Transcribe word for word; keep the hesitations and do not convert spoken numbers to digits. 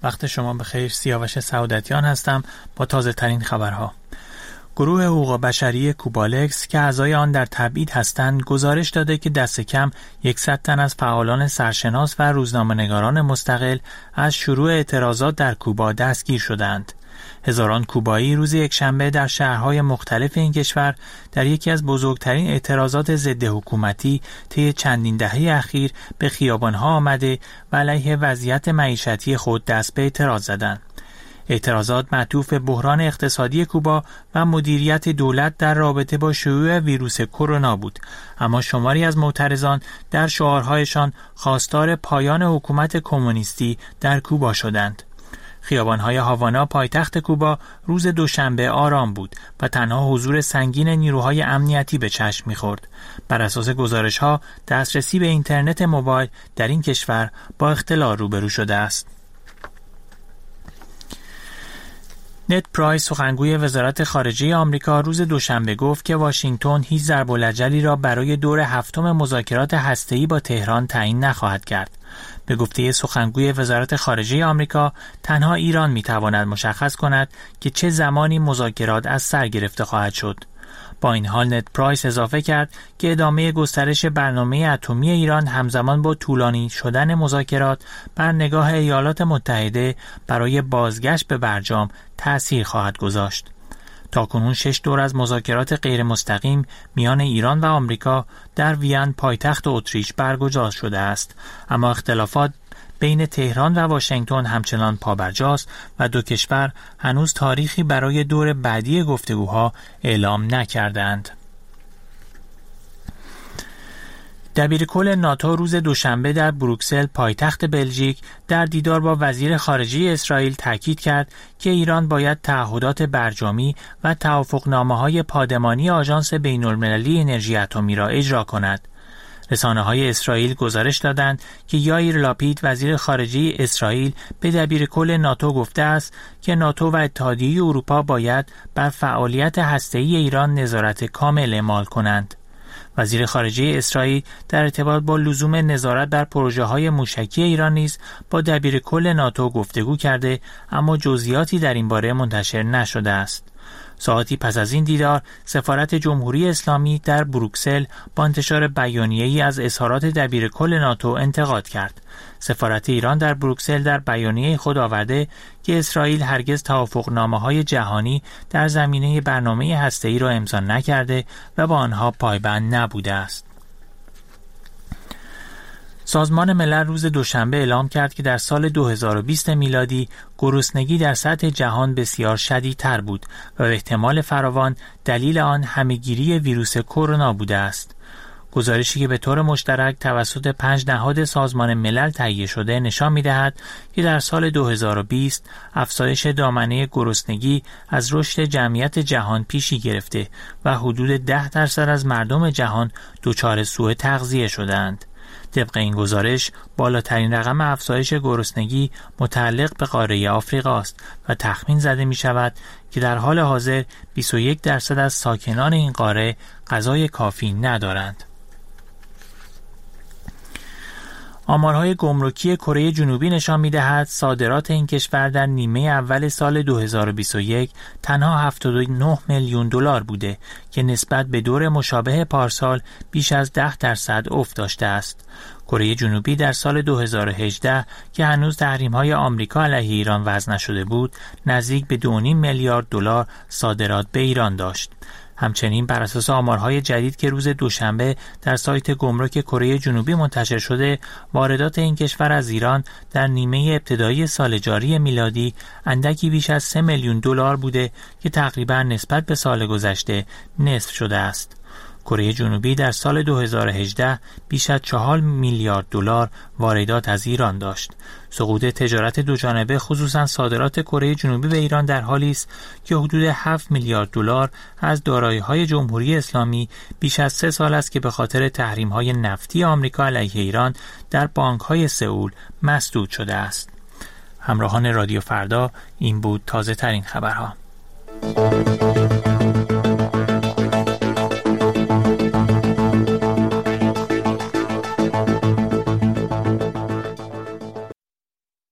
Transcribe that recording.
وقت شما بخیر. سیاوش سعادتیان هستم با تازه ترین خبرها. گروه حقوق بشری کوبالکس که اعضای آن در تبعید هستند گزارش داده که دست کم صد تن از فعالان سرشناس و روزنامه‌نگاران مستقل از شروع اعتراضات در کوبا دستگیر شدند. هزاران کوبایی روز یکشنبه در شهرهای مختلف این کشور در یکی از بزرگترین اعتراضات ضد حکومتی طی چندین دهه اخیر به خیابانها آمده و علیه وضعیت معیشتی خود دست به اعتراض زدند. اعتراضات معطوف به بحران اقتصادی کوبا و مدیریت دولت در رابطه با شیوع ویروس کرونا بود، اما شماری از معترضان در شعارهایشان خواستار پایان حکومت کمونیستی در کوبا شدند. خیابان‌های هاوانا پایتخت کوبا روز دوشنبه آرام بود و تنها حضور سنگین نیروهای امنیتی به چشم می‌خورد. بر اساس گزارش‌ها دسترسی به اینترنت موبایل در این کشور با اختلال روبرو شده است. نت پرایس سخنگوی وزارت خارجه آمریکا روز دوشنبه گفت که واشنگتن هیچ ضرب العجلی را برای دور هفتم مذاکرات هسته‌ای با تهران تعیین نخواهد کرد. به گفته سخنگوی وزارت خارجه آمریکا، تنها ایران میتواند مشخص کند که چه زمانی مذاکرات از سر گرفته خواهد شد. با این حال نت پرایس اضافه کرد که ادامه گسترش برنامه اتمی ایران همزمان با طولانی شدن مذاکرات بر نگاه ایالات متحده برای بازگشت به برجام تأثیر خواهد گذاشت. تاکنون شش دور از مذاکرات غیر مستقیم میان ایران و آمریکا در وین پایتخت اتریش برگزار شده است، اما اختلافات بین تهران و واشنگتن همچنان پابرجاست و دو کشور هنوز تاریخی برای دور بعدی گفتگوها اعلام نکردند. دبیرکل ناتو روز دوشنبه در بروکسل پایتخت بلژیک در دیدار با وزیر خارجه اسرائیل تاکید کرد که ایران باید تعهدات برجامی و توافقنامه‌های پادمانی آژانس بین‌المللی انرژی اتمی را اجرا کند. رسانه‌های اسرائیل گزارش دادند که یائیر لاپید وزیر خارجه اسرائیل به دبیرکل ناتو گفته است که ناتو و اتحادیه اروپا باید بر فعالیت هسته‌ای ایران نظارت کامل اعمال کنند. وزیر خارجه اسرائیل در ارتباط با لزوم نظارت بر پروژه‌های موشکی ایران نیز با دبیرکل ناتو گفتگو کرده، اما جزئیاتی در این باره منتشر نشده است. ساعتی پس از این دیدار، سفارت جمهوری اسلامی در بروکسل با انتشار بیانیه‌ای از اظهارات دبیرکل ناتو انتقاد کرد. سفارت ایران در بروکسل در بیانیه خود آورده که اسرائیل هرگز توافقنامه‌های جهانی در زمینه برنامه هسته‌ای را امضا نکرده و با آنها پایبند نبوده است. سازمان ملل روز دوشنبه اعلام کرد که در سال دو هزار و بیست میلادی گرسنگی در سطح جهان بسیار شدیدتر بود و به احتمال فراوان دلیل آن همه‌گیری ویروس کرونا بوده است. گزارشی که به طور مشترک توسط پنج نهاد سازمان ملل تهیه شده نشان می‌دهد که در سال دو هزار و بیست افزایش دامنه گرسنگی از رشد جمعیت جهان پیشی گرفته و حدود ده درصد از مردم جهان دچار سوء تغذیه شدند. طبق این گزارش بالاترین رقم افزایش گرسنگی متعلق به قاره آفریقا است و تخمین زده می شود که در حال حاضر بیست و یک درصد از ساکنان این قاره غذای کافی ندارند. آمارهای گمرکی کره جنوبی نشان می‌دهد صادرات این کشور در نیمه اول سال دو هزار و بیست و یک تنها هفتاد و نه میلیون دلار بوده که نسبت به دور مشابه پارسال بیش از ده درصد افت داشته است. کره جنوبی در سال دو هزار و هجده که هنوز تحریم‌های آمریکا علیه ایران وضع نشده بود، نزدیک به دو و نیم میلیارد دلار صادرات به ایران داشت. همچنین بر اساس آمارهای جدید که روز دوشنبه در سایت گمرک کره جنوبی منتشر شده، واردات این کشور از ایران در نیمه ابتدایی سال جاری میلادی اندکی بیش از سه میلیون دلار بوده که تقریبا نسبت به سال گذشته نصف شده است. کره جنوبی در سال دو هزار و هجده بیش از چهار میلیارد دلار واردات از ایران داشت. سقوط تجارت دوجانبه خصوصا صادرات کره جنوبی به ایران در حالی است که حدود هفت میلیارد دلار از دارایی‌های جمهوری اسلامی بیش از سه سال است که به خاطر تحریم‌های نفتی آمریکا علیه ایران در بانک‌های سئول مسدود شده است. همراهان رادیو فردا، این بود تازه ترین خبرها.